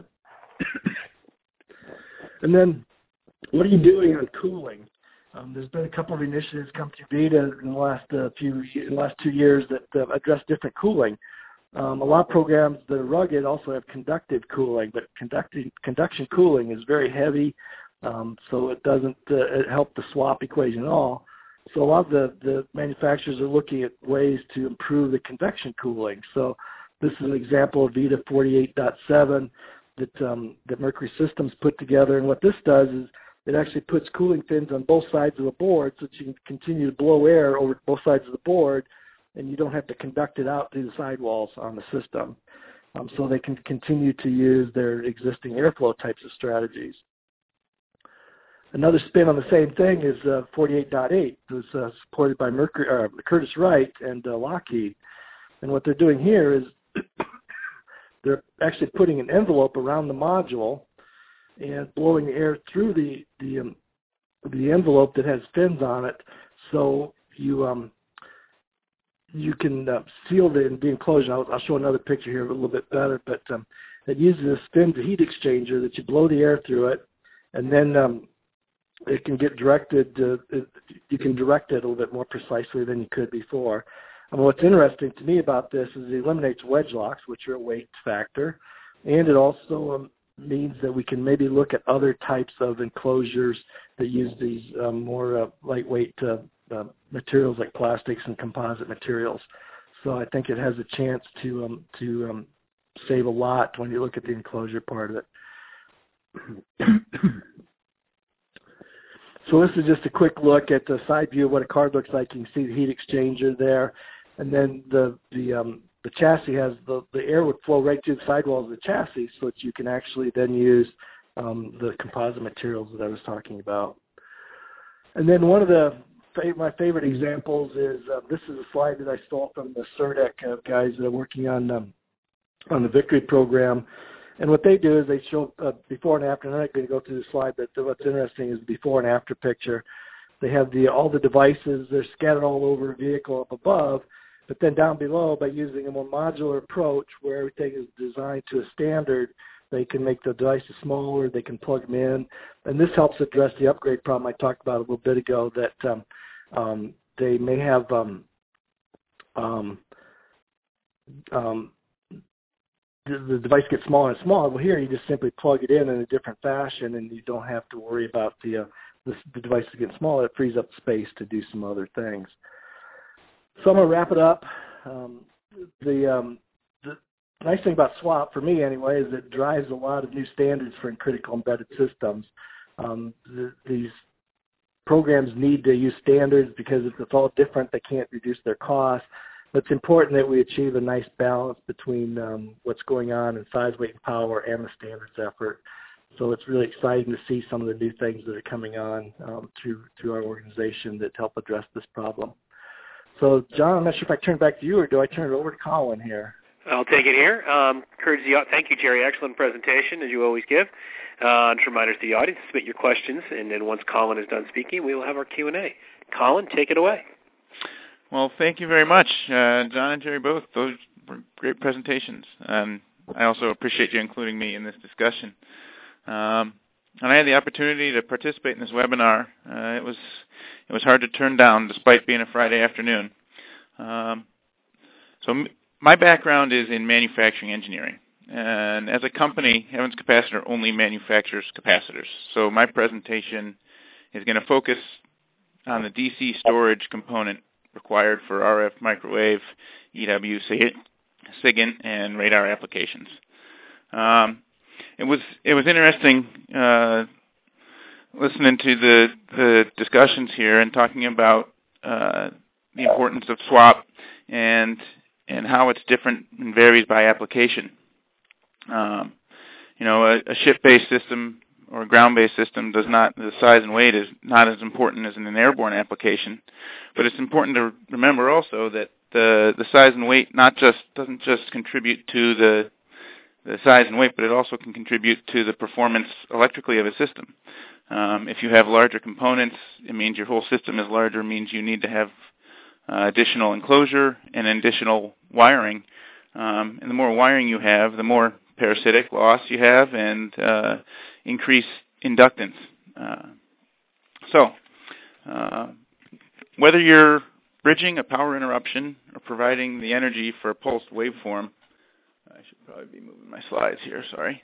And then what are you doing on cooling? There's been a couple of initiatives come to VITA in the last 2 years that address different cooling. A lot of programs that are rugged also have conductive cooling, but conduction cooling is very heavy, so it doesn't help the swap equation at all. So a lot of the manufacturers are looking at ways to improve the convection cooling. So this is an example of VITA 48.7 that Mercury Systems put together, and what this does is it actually puts cooling fins on both sides of the board so that you can continue to blow air over both sides of the board, and you don't have to conduct it out through the sidewalls on the system. So they can continue to use their existing airflow types of strategies. Another spin on the same thing is 48.8. It was supported by Curtiss-Wright and Lockheed. And what they're doing here is they're actually putting an envelope around the module and blowing the air through the envelope that has fins on it, so you can seal the enclosure. I'll show another picture here a little bit better, but it uses a fin to heat exchanger that you blow the air through it, and then it can get directed. You can direct it a little bit more precisely than you could before. And what's interesting to me about this is it eliminates wedge locks, which are a weight factor, and it also means that we can maybe look at other types of enclosures that use these more lightweight materials like plastics and composite materials. So I think it has a chance to save a lot when you look at the enclosure part of it. So this is just a quick look at the side view of what a card looks like. You can see the heat exchanger there, and then the chassis has the air would flow right through the sidewalls of the chassis, so that you can actually then use the composite materials that I was talking about. And then one of my favorite examples is this is a slide that I stole from the CERDEC guys that are working on the Victory program. And what they do is they show before and after. And I'm not going to go through the slide, but what's interesting is the before and after picture. They have all the devices. They're scattered all over a vehicle up above. But then down below, by using a more modular approach where everything is designed to a standard, They can make the devices smaller. They can plug them in. And this helps address the upgrade problem I talked about a little bit ago, that they may have the device gets smaller and smaller. Well, here you just simply plug it in a different fashion, and you don't have to worry about the device getting smaller. It frees up space to do some other things. So I'm going to wrap it up. The nice thing about SWaP, for me anyway, is it drives a lot of new standards for critical embedded systems. These programs need to use standards because if it's all different, they can't reduce their costs. But it's important that we achieve a nice balance between what's going on in size, weight, and power and the standards effort. So it's really exciting to see some of the new things that are coming on through our organization that help address this problem. So, John, I'm not sure if I turn it back to you or do I turn it over to Colin here? I'll take it here. Thank you, Jerry. Excellent presentation, as you always give. And reminders to the audience to submit your questions, and then once Colin is done speaking, we will have our Q&A. Colin, take it away. Well, thank you very much, John and Jerry both. Those were great presentations. I also appreciate you including me in this discussion. And I had the opportunity to participate in this webinar. It was hard to turn down, despite being a Friday afternoon. So my background is in manufacturing engineering. And as a company, Evans Capacitor only manufactures capacitors. So my presentation is going to focus on the DC storage component required for RF microwave, EW, SIGINT, and radar applications. It was interesting listening to the discussions here and talking about the importance of SWaP and how it's different and varies by application. A ship-based system or a ground-based system the size and weight is not as important as in an airborne application. But it's important to remember also that the size and weight doesn't just contribute to the size and weight, but it also can contribute to the performance electrically of a system. If you have larger components, it means your whole system is larger, means you need to have additional enclosure and additional wiring. And the more wiring you have, the more parasitic loss you have and increased inductance. So whether you're bridging a power interruption or providing the energy for a pulsed waveform, I should probably be moving my slides here, sorry.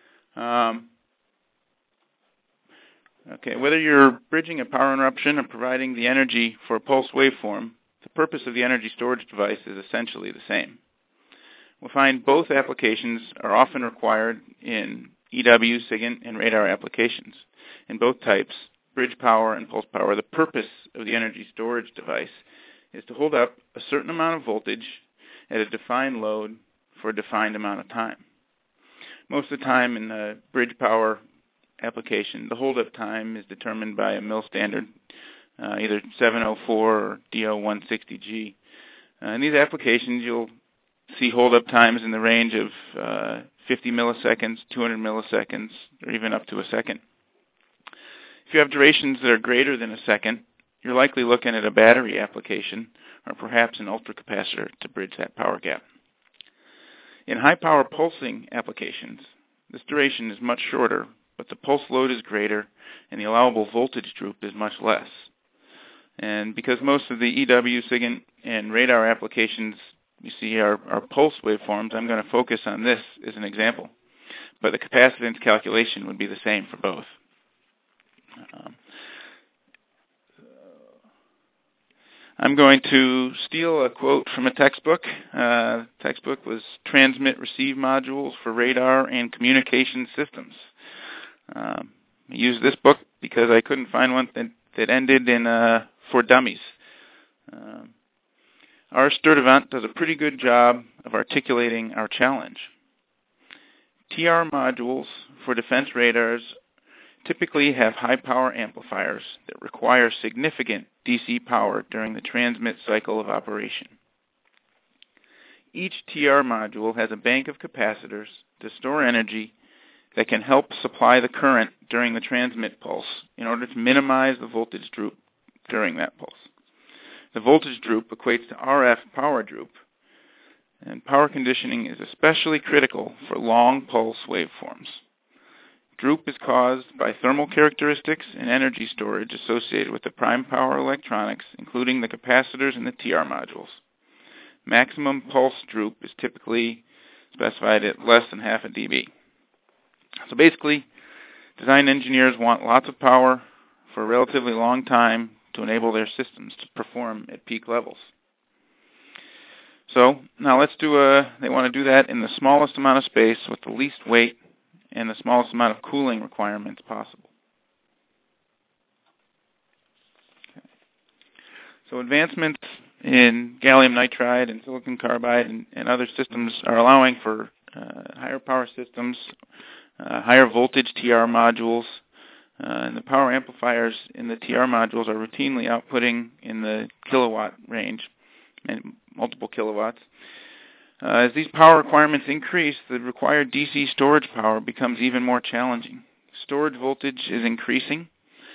Whether you're bridging a power interruption or providing the energy for a pulsed waveform, the purpose of the energy storage device is essentially the same. We'll find both applications are often required in EW, SIGINT, and radar applications. In both types, bridge power and pulse power, the purpose of the energy storage device is to hold up a certain amount of voltage at a defined load for a defined amount of time. Most of the time in the bridge power application, the hold-up time is determined by a mil standard, either 704 or DO160G. In these applications, you'll see hold-up times in the range of 50 milliseconds, 200 milliseconds, or even up to a second. If you have durations that are greater than a second, you're likely looking at a battery application or perhaps an ultracapacitor to bridge that power gap. In high-power pulsing applications, this duration is much shorter, but the pulse load is greater and the allowable voltage droop is much less. And because most of the EW, SIGINT, and radar applications you see are pulse waveforms, I'm going to focus on this as an example. But the capacitance calculation would be the same for both. I'm going to steal a quote from a textbook. The textbook was Transmit-Receive Modules for Radar and Communication Systems. I used this book because I couldn't find one that ended in for dummies. Our Sturdivant does a pretty good job of articulating our challenge. TR modules for defense radars typically have high-power amplifiers that require significant DC power during the transmit cycle of operation. Each TR module has a bank of capacitors to store energy that can help supply the current during the transmit pulse in order to minimize the voltage droop during that pulse. The voltage droop equates to RF power droop, and power conditioning is especially critical for long pulse waveforms. Droop is caused by thermal characteristics and energy storage associated with the prime power electronics, including the capacitors and the TR modules. Maximum pulse droop is typically specified at less than half a dB. So basically, design engineers want lots of power for a relatively long time to enable their systems to perform at peak levels. So now they want to do that in the smallest amount of space with the least weight and the smallest amount of cooling requirements possible. Okay. So advancements in gallium nitride and silicon carbide and other systems are allowing for higher power systems, higher voltage TR modules, and the power amplifiers in the TR modules are routinely outputting in the kilowatt range, and multiple kilowatts. As these power requirements increase, the required DC storage power becomes even more challenging. Storage voltage is increasing,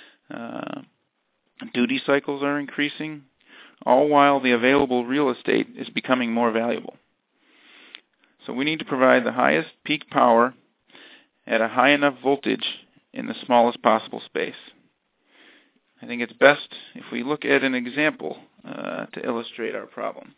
duty cycles are increasing, all while the available real estate is becoming more valuable. So we need to provide the highest peak power at a high enough voltage in the smallest possible space. I think it's best if we look at an example to illustrate our problem.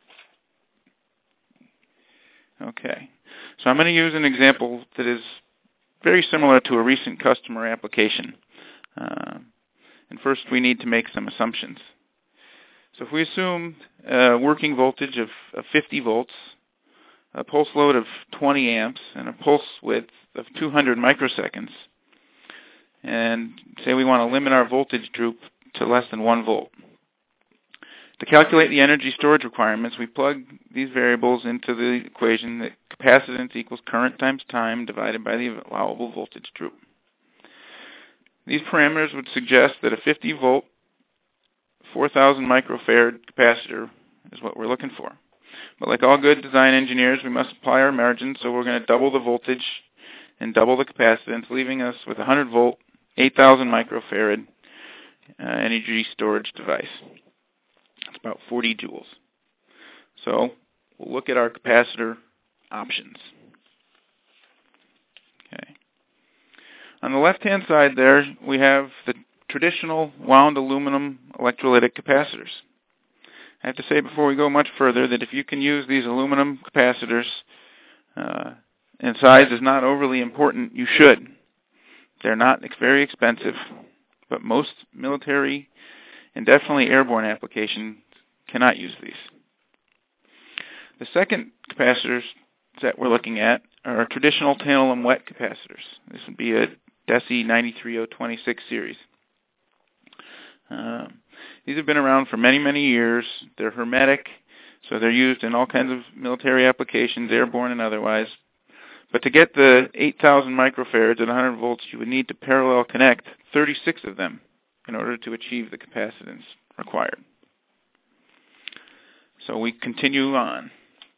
Okay, so I'm going to use an example that is very similar to a recent customer application. And first we need to make some assumptions. So if we assume a working voltage of 50 volts, a pulse load of 20 amps, and a pulse width of 200 microseconds, and say we want to limit our voltage droop to less than 1 volt. To calculate the energy storage requirements, we plug these variables into the equation that capacitance equals current times time divided by the allowable voltage droop. These parameters would suggest that a 50 volt, 4,000 microfarad capacitor is what we're looking for. But like all good design engineers, we must apply our margins, so we're going to double the voltage and double the capacitance, leaving us with a 100 volt, 8,000 microfarad energy storage device. It's about 40 joules. So we'll look at our capacitor options. Okay. On the left-hand side there, we have the traditional wound aluminum electrolytic capacitors. I have to say before we go much further that if you can use these aluminum capacitors and size is not overly important, you should. They're not very expensive, but most military and definitely airborne applications cannot use these. The second capacitors that we're looking at are traditional tantalum wet capacitors. This would be a DESI 93026 series. These have been around for many, many years. They're hermetic, so they're used in all kinds of military applications, airborne and otherwise. But to get the 8,000 microfarads at 100 volts, you would need to parallel connect 36 of them in order to achieve the capacitance required. So we continue on.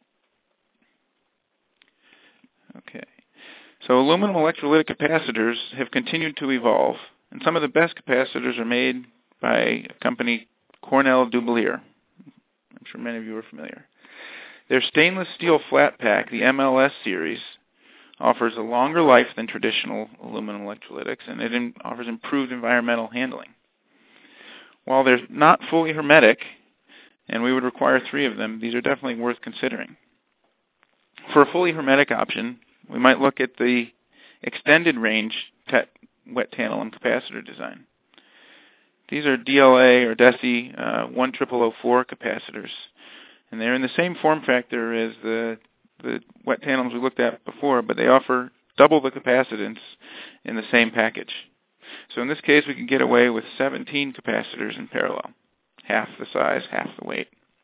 Okay. So aluminum electrolytic capacitors have continued to evolve, and some of the best capacitors are made by a company, Cornell Dubilier. I'm sure many of you are familiar. Their stainless steel flat pack, the MLS series, offers a longer life than traditional aluminum electrolytics, and it offers improved environmental handling. While they're not fully hermetic, and we would require 3 of them, these are definitely worth considering. For a fully hermetic option, we might look at the extended range wet tantalum capacitor design. These are DLA or DESI 10004 capacitors, and they're in the same form factor as the wet tantalums we looked at before, but they offer double the capacitance in the same package. So in this case, we can get away with 17 capacitors in parallel, half the size, half the weight.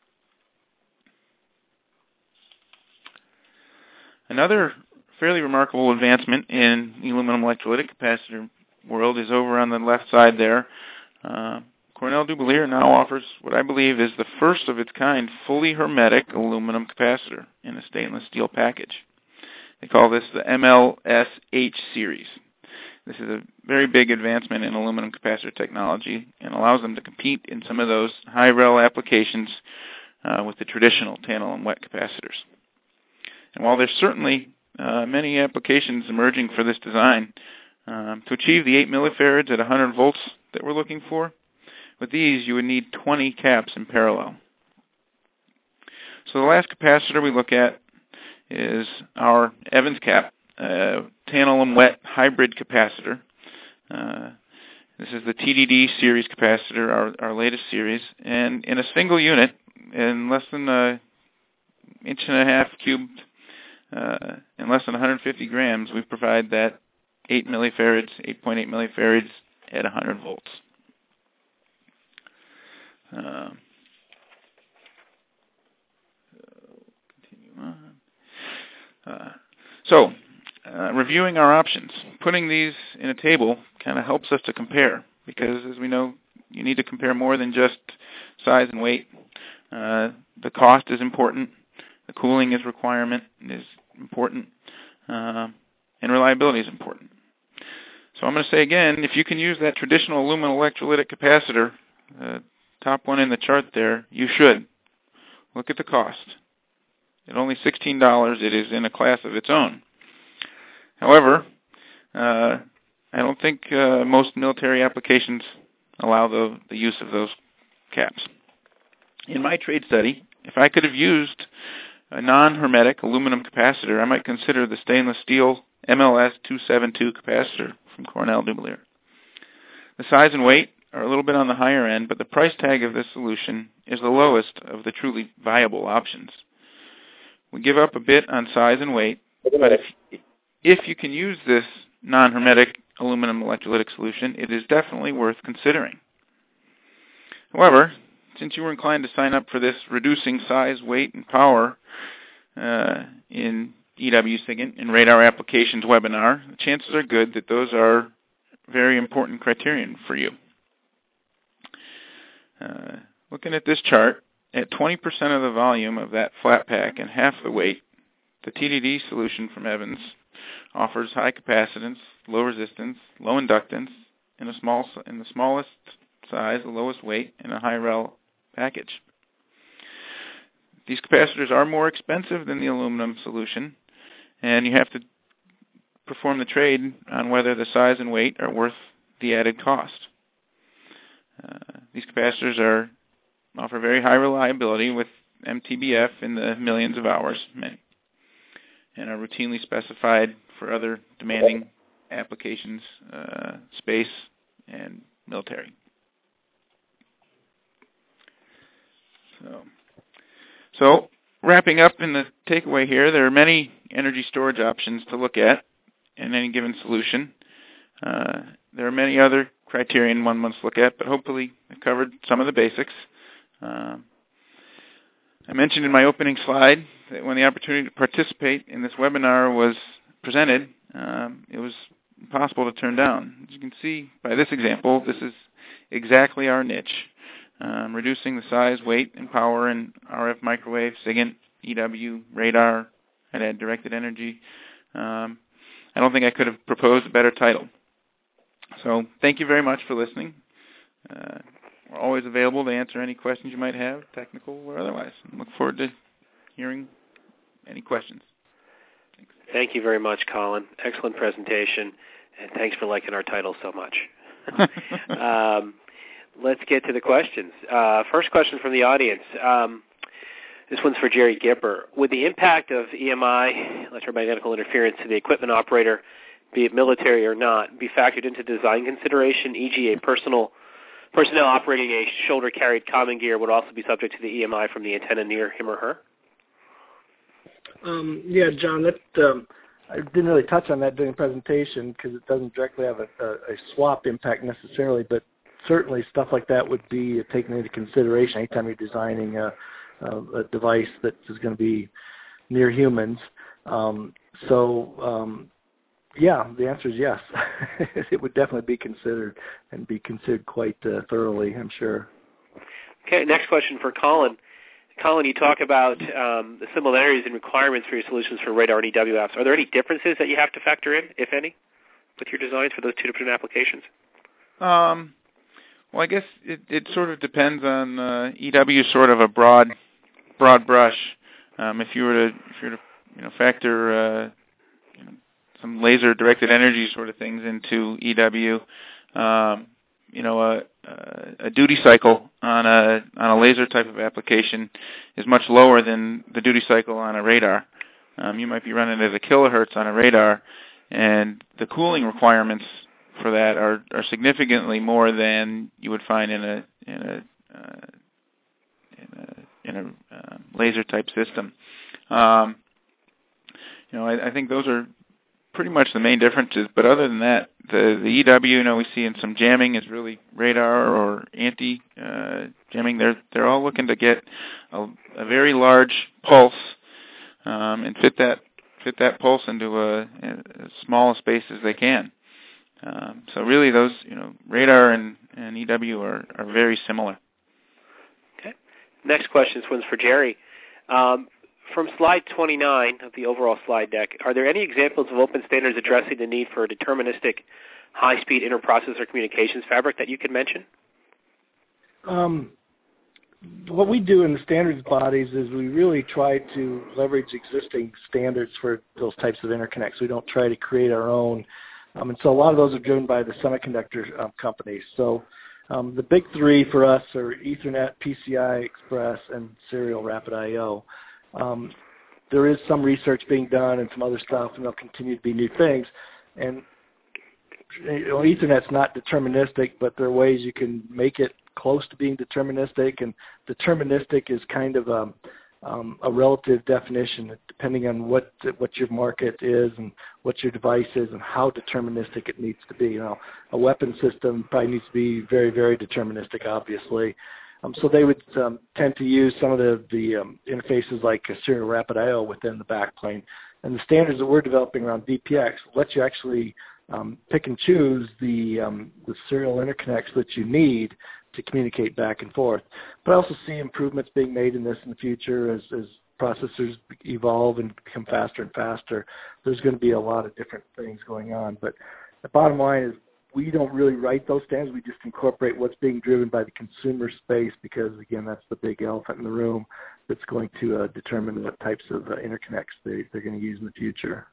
Another fairly remarkable advancement in the aluminum electrolytic capacitor world is over on the left side there. Cornell Dubilier now offers what I believe is the first of its kind fully hermetic aluminum capacitor in a stainless steel package. They call this the MLSH series. This is a very big advancement in aluminum capacitor technology and allows them to compete in some of those high-rel applications with the traditional tantalum wet capacitors. And while there's certainly many applications emerging for this design, to achieve the 8 millifarads at 100 volts that we're looking for, with these you would need 20 caps in parallel. So the last capacitor we look at is our Evans cap, tantalum wet hybrid capacitor. This is the TDD series capacitor, our latest series, and in a single unit, in less than an inch and a half cubed, in less than 150 grams, we provide that 8 millifarads, 8.8 millifarads at 100 volts. Reviewing our options, putting these in a table kind of helps us to compare, because as we know, you need to compare more than just size and weight. The cost is important, the cooling is important, and reliability is important. So I'm going to say again, if you can use that traditional aluminum electrolytic capacitor, top one in the chart there, you should. Look at the cost. At only $16, it is in a class of its own. However, I don't think most military applications allow the use of those caps. In my trade study, if I could have used a non-hermetic aluminum capacitor, I might consider the stainless steel MLS 272 capacitor from Cornell Dubilier. The size and weight are a little bit on the higher end, but the price tag of this solution is the lowest of the truly viable options. We give up a bit on size and weight, but if you can use this non-hermetic aluminum electrolytic solution, it is definitely worth considering. However, since you were inclined to sign up for this reducing size, weight, and power in EW SIGINT and radar applications webinar, the chances are good that those are very important criterion for you. Looking at this chart, at 20% of the volume of that flat pack and half the weight, the TDD solution from Evans offers high capacitance, low resistance, low inductance, in the smallest size, the lowest weight, and a high rel package. These capacitors are more expensive than the aluminum solution, and you have to perform the trade on whether the size and weight are worth the added cost. These capacitors offer very high reliability with MTBF in the millions of hours, and are routinely specified for other demanding applications, space and military. So wrapping up in the takeaway here, there are many energy storage options to look at in any given solution. There are many other criterion one must look at, but hopefully I've covered some of the basics. I mentioned in my opening slide that when the opportunity to participate in this webinar was presented, it was impossible to turn down. As you can see by this example, this is exactly our niche. Reducing the size, weight, and power in RF microwave, SIGINT, EW, radar, and add directed energy. I don't think I could have proposed a better title. So thank you very much for listening. We're always available to answer any questions you might have, technical or otherwise. I look forward to hearing any questions. Thanks. Thank you very much, Colin. Excellent presentation, and thanks for liking our title so much. Let's get to the questions. First question from the audience. This one's for Jerry Gipper. Would the impact of EMI, electromagnetical interference, to the equipment operator, be it military or not, be factored into design consideration, e.g. a personnel operating a shoulder-carried common gear would also be subject to the EMI from the antenna near him or her? Yeah, John, that I didn't really touch on that during the presentation because it doesn't directly have a swap impact necessarily, but certainly stuff like that would be taken into consideration anytime you're designing a device that is going to be near humans. Yeah, the answer is yes. It would definitely be considered, and be considered quite thoroughly, I'm sure. Okay, next question for Colin. Colin, you talk about the similarities and requirements for your solutions for radar and EW apps. Are there any differences that you have to factor in, if any, with your designs for those two different applications? Well, I guess it sort of depends on EW is sort of a broad brush. If you were to factor some laser-directed energy sort of things into EW. A duty cycle on a laser type of application is much lower than the duty cycle on a radar. You might be running at a kilohertz on a radar, and the cooling requirements for that are significantly more than you would find in a laser type system. I think those are pretty much the main differences. But other than that, the EW, we see in some jamming is really radar or anti jamming. They're all looking to get a very large pulse and fit that pulse into as small a space as they can. So really, those radar and EW are very similar. Okay. Next question is for Jerry. From slide 29 of the overall slide deck, are there any examples of open standards addressing the need for a deterministic high-speed interprocessor communications fabric that you could mention? What we do in the standards bodies is we really try to leverage existing standards for those types of interconnects. We don't try to create our own. And so a lot of those are driven by the semiconductor companies. So the big three for us are Ethernet, PCI Express, and Serial Rapid I/O. There is some research being done and some other stuff, and there'll continue to be new things. And Ethernet's not deterministic, but there are ways you can make it close to being deterministic. And deterministic is kind of a relative definition, depending on what your market is and what your device is and how deterministic it needs to be. A weapon system probably needs to be very, very deterministic, obviously. So they would tend to use some of the interfaces like Serial Rapid I/O within the backplane. And the standards that we're developing around VPX let you actually pick and choose the serial interconnects that you need to communicate back and forth. But I also see improvements being made in this in the future as processors evolve and become faster and faster. There's going to be a lot of different things going on. But the bottom line is we don't really write those standards. We just incorporate what's being driven by the consumer space because, again, that's the big elephant in the room that's going to determine what types of interconnects they're going to use in the future.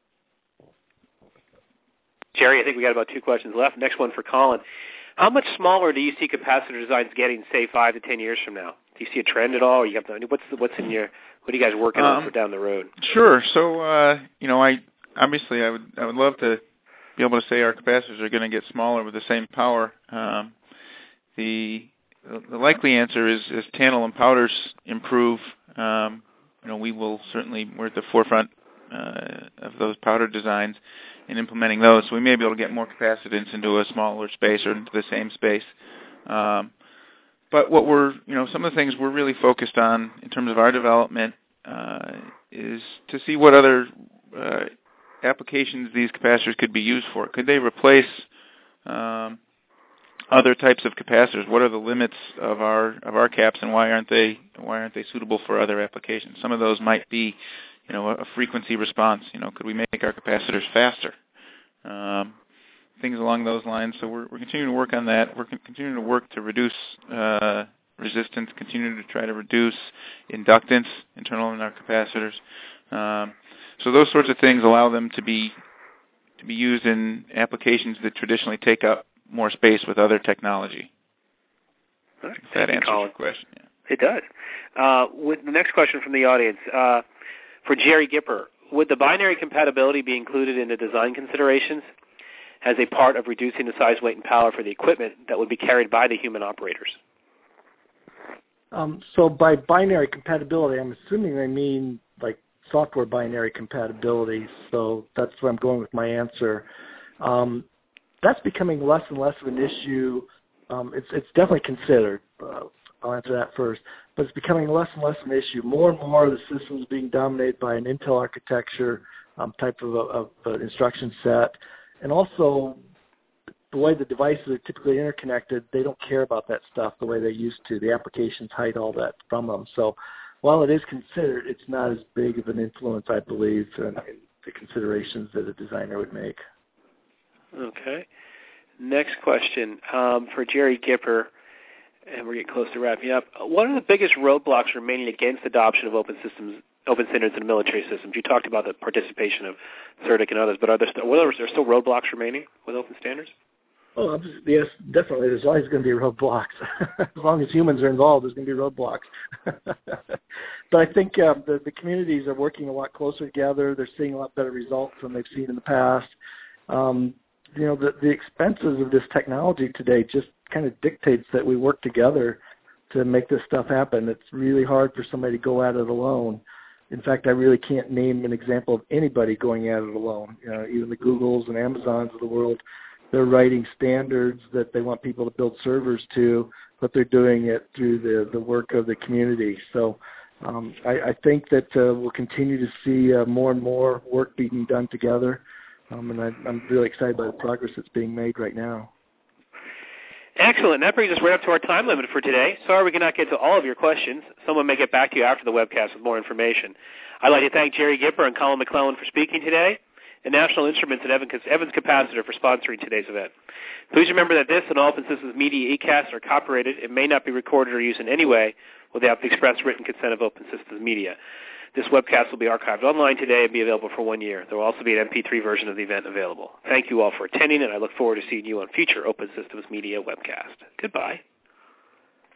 Jerry, I think we got about 2 questions left. Next one for Colin. How much smaller do you see capacitor designs getting, say, 5 to 10 years from now? Do you see a trend at all? Or you have to, what are you guys working on for down the road? Sure. So, I would love to be able to say our capacitors are going to get smaller with the same power. The likely answer is as tantalum powders improve, we're at the forefront of those powder designs in implementing those. So we may be able to get more capacitance into a smaller space or into the same space. But some of the things we're really focused on in terms of our development is to see what other applications these capacitors could be used for. Could they replace other types of capacitors? What are the limits of our caps, and why aren't they suitable for other applications? Some of those might be, a frequency response. Could we make our capacitors faster? Things along those lines. So we're continuing to work on that. We're continuing to work to reduce resistance, continuing to try to reduce inductance internal in our capacitors. So those sorts of things allow them to be used in applications that traditionally take up more space with other technology. All right. That answers your question. Yeah. It does. With the next question from the audience, for Jerry Gipper, would the binary compatibility be included in the design considerations as a part of reducing the size, weight, and power for the equipment that would be carried by the human operators? So by binary compatibility, I'm assuming they mean like software binary compatibility. So that's where I'm going with my answer. That's becoming less and less of an issue. It's definitely considered. I'll answer that first. But it's becoming less and less an issue. More and more of the systems being dominated by an Intel architecture type of instruction set. And also, the way the devices are typically interconnected, they don't care about that stuff the way they used to. The applications hide all that from them. So while it is considered, it's not as big of an influence, I believe, in the considerations that a designer would make. Okay. Next question for Jerry Gipper, and we're getting close to wrapping up. What are the biggest roadblocks remaining against adoption of open systems open standards in military systems. You talked about the participation of CERTIC and others, but are there still roadblocks remaining with open standards? Oh, yes, definitely. There's always going to be roadblocks. As long as humans are involved, there's going to be roadblocks. But I think the communities are working a lot closer together. They're seeing a lot better results than they've seen in the past. The expenses of this technology today just kind of dictates that we work together to make this stuff happen. It's really hard for somebody to go at it alone. In fact, I really can't name an example of anybody going at it alone. Even the Googles and Amazons of the world, they're writing standards that they want people to build servers to, but they're doing it through the work of the community. So I think that we'll continue to see more and more work being done together, and I'm really excited by the progress that's being made right now. Excellent. That brings us right up to our time limit for today. Sorry we cannot get to all of your questions. Someone may get back to you after the webcast with more information. I'd like to thank Jerry Gipper and Colin McClellan for speaking today, and National Instruments and Evans Capacitor for sponsoring today's event. Please remember that this and all Open Systems Media eCasts are copyrighted and may not be recorded or used in any way without the express written consent of Open Systems Media. This webcast will be archived online today and be available for 1 year. There will also be an MP3 version of the event available. Thank you all for attending, and I look forward to seeing you on future Open Systems Media webcasts. Goodbye.